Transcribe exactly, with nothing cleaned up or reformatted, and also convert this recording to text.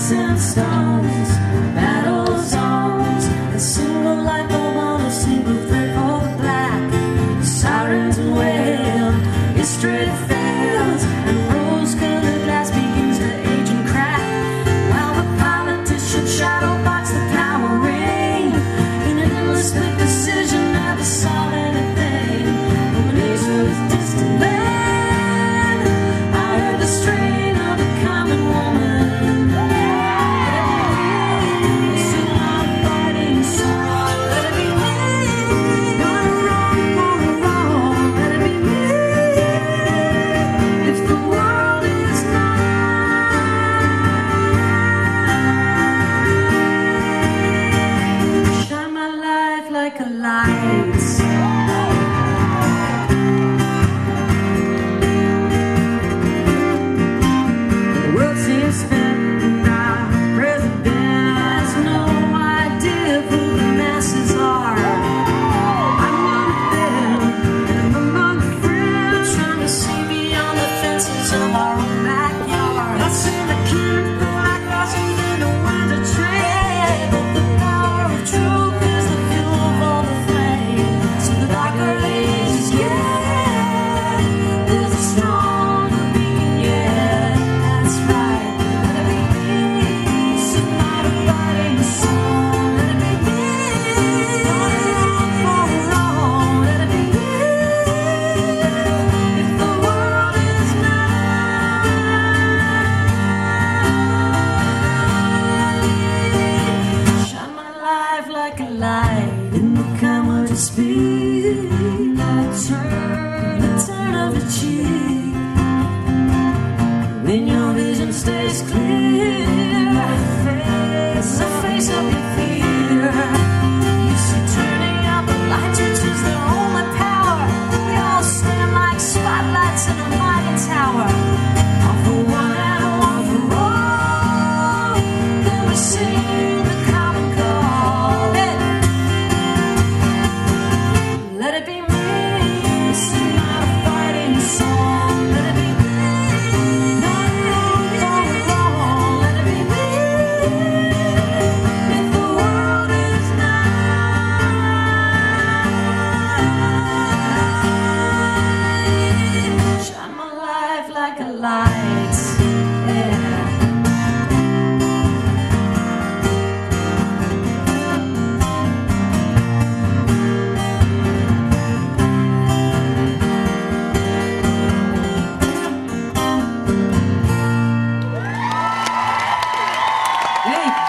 sticks and stones, battle zones, a single light bulb on a single thread for the black. The sirens wail, history fails, and rose-colored glass begins to age and crack. While the politician shadow box the power ring in an endless split decision, never saw anything. Illuminations distant land, I heard the strain of a common woman. Sing my fighting song, let it be me. Gonna run, gonna run, let it be me. If the world is mine, shine my life like a light. The world seems spent, and our president has no idea who the masses are. I'm one of them, and I'm among friends trying to see beyond the fences of our own backyard. I see the kids go like horses in a winter train, but the power of truth is the fuel of all the flame. So the darker ages, yeah, there's a stronger beacon, yeah, that's right. Let it be me, sing my fighting song. Let it be me, on and on, let it be me. If the world is mine, shine my life like a light in the camera to speed. Turn the turn of your cheek when your vision stays clear. Face the face of your fear. You see, turning out the lights, which is the only power. We all stand like spotlights in a mighty tower. One for one and one for all. Then we sing the common call. Let, let it be me. Sing my fighting song. Let it be me. Not wrong, wrong, wrong. Let it be me. If the world is mine, shine my life like a light. Yeah. Hey.